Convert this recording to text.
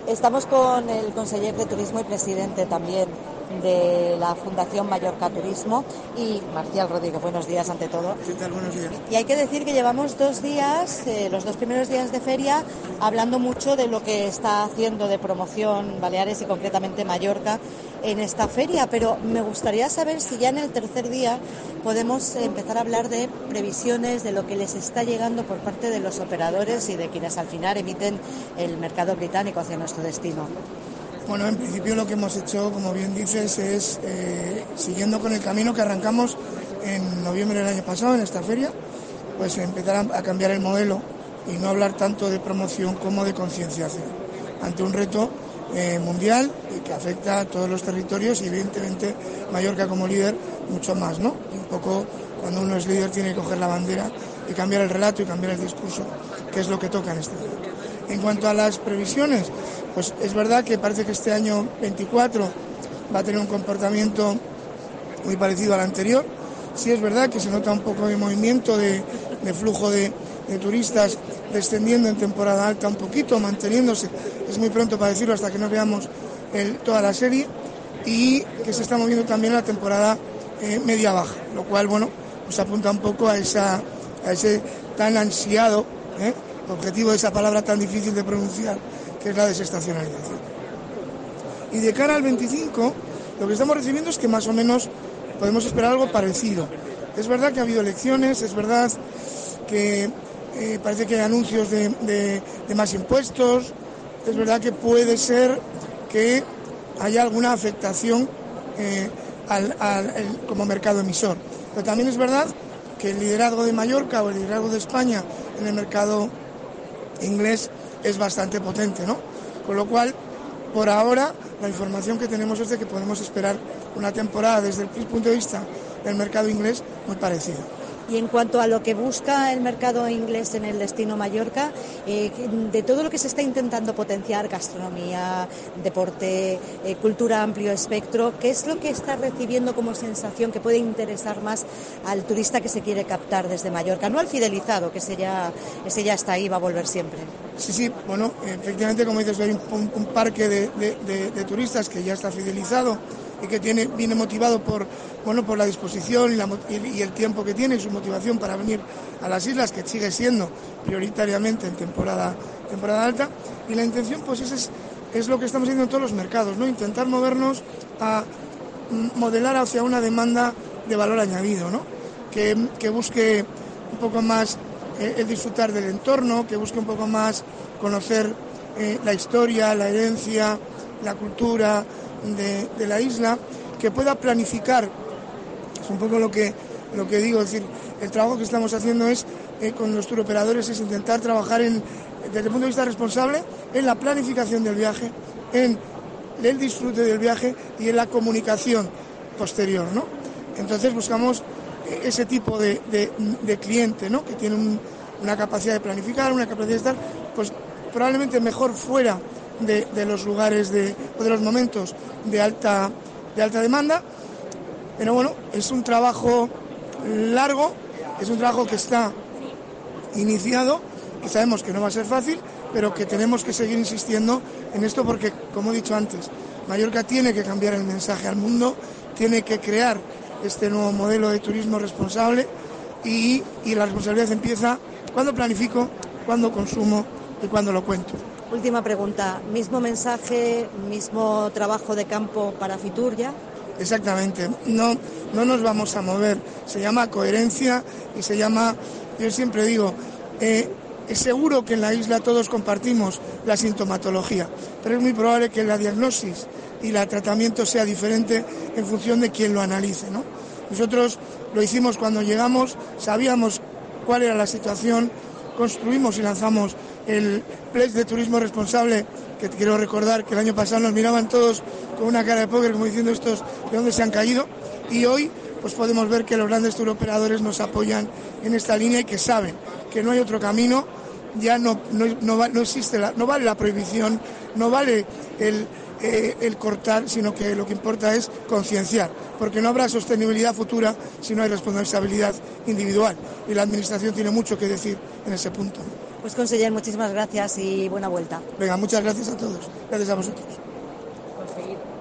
Estamos con el conseller de Turismo y presidente también de la Fundación Mallorca Turismo y Marcial Rodríguez. Buenos días ante todo. ¿Qué tal? Buenos días. Y hay que decir que llevamos 2 días, los 2 primeros días de feria, hablando mucho de lo que está haciendo de promoción Baleares y concretamente Mallorca en esta feria, pero me gustaría saber si ya en el tercer día podemos empezar a hablar de previsiones, de lo que les está llegando por parte de los operadores y de quienes al final emiten el mercado británico hacia nuestro destino. Bueno, en principio lo que hemos hecho, como bien dices, es siguiendo con el camino que arrancamos en noviembre del año pasado en esta feria, pues empezar a cambiar el modelo y no hablar tanto de promoción como de concienciación ante un reto mundial y que afecta a todos los territorios y evidentemente Mallorca como líder mucho más, ¿no? Y un poco cuando uno es líder tiene que coger la bandera y cambiar el relato y cambiar el discurso, que es lo que toca en este momento. En cuanto a las previsiones, pues es verdad que parece que este año 24 va a tener un comportamiento muy parecido al anterior. Sí es verdad que se nota un poco de movimiento de flujo de turistas descendiendo en temporada alta un poquito, manteniéndose. Es muy pronto para decirlo hasta que no veamos toda la serie, y que se está moviendo también la temporada media-baja, lo cual, bueno, nos apunta un poco a ese tan ansiado objetivo de esa palabra tan difícil de pronunciar, que es la desestacionalización. Y de cara al 25, lo que estamos recibiendo es que más o menos podemos esperar algo parecido. Es verdad que ha habido elecciones, es verdad que parece que hay anuncios de más impuestos, es verdad que puede ser que haya alguna afectación como mercado emisor. Pero también es verdad que el liderazgo de Mallorca o el liderazgo de España en el mercado inglés es bastante potente, ¿no? Con lo cual, por ahora, la información que tenemos es de que podemos esperar una temporada desde el punto de vista del mercado inglés muy parecida. Y en cuanto a lo que busca el mercado inglés en el destino Mallorca, de todo lo que se está intentando potenciar, gastronomía, deporte, cultura amplio espectro, ¿qué es lo que está recibiendo como sensación que puede interesar más al turista que se quiere captar desde Mallorca? No al fidelizado, que ese ya está ahí, va a volver siempre. Sí, bueno, efectivamente, como dices, hay un parque de turistas que ya está fidelizado y que viene motivado por la disposición y el tiempo que tiene y su motivación para venir a las islas, que sigue siendo prioritariamente en temporada alta. Y la intención, pues es lo que estamos haciendo en todos los mercados, ¿no? Intentar movernos a modelar hacia una demanda de valor añadido, ¿no? Que busque un poco más el disfrutar del entorno, que busque un poco más conocer la historia, la herencia, la cultura de la isla, que pueda planificar. Es un poco lo que digo, es decir, el trabajo que estamos haciendo con los turoperadores es intentar trabajar desde el punto de vista responsable en la planificación del viaje, en el disfrute del viaje y en la comunicación posterior, ¿no? Entonces buscamos ese tipo de cliente, ¿no? Que tiene una capacidad de planificar, una capacidad de estar, pues probablemente mejor fuera de los lugares o de los momentos de alta demanda. Pero bueno, es un trabajo largo, es un trabajo que está iniciado, que sabemos que no va a ser fácil, pero que tenemos que seguir insistiendo en esto porque, como he dicho antes, Mallorca tiene que cambiar el mensaje al mundo, tiene que crear este nuevo modelo de turismo responsable y la responsabilidad empieza cuando planifico, cuando consumo y cuando lo cuento. Última pregunta, ¿mismo mensaje, mismo trabajo de campo para Fitur ya? Exactamente, no nos vamos a mover, se llama coherencia y se llama, yo siempre digo, es seguro que en la isla todos compartimos la sintomatología, pero es muy probable que la diagnosis y el tratamiento sea diferente en función de quien lo analice, ¿no? Nosotros lo hicimos cuando llegamos, sabíamos cuál era la situación, construimos y lanzamos el Pledge de Turismo Responsable, que quiero recordar que el año pasado nos miraban todos con una cara de póker como diciendo estos de dónde se han caído, y hoy pues podemos ver que los grandes turoperadores nos apoyan en esta línea y que saben que no hay otro camino, ya no existe, no vale la prohibición, no vale el cortar, sino que lo que importa es concienciar, porque no habrá sostenibilidad futura si no hay responsabilidad individual, y la Administración tiene mucho que decir en ese punto. Pues conseller, muchísimas gracias y buena vuelta. Venga, muchas gracias a todos. Gracias a vosotros. Conseguir.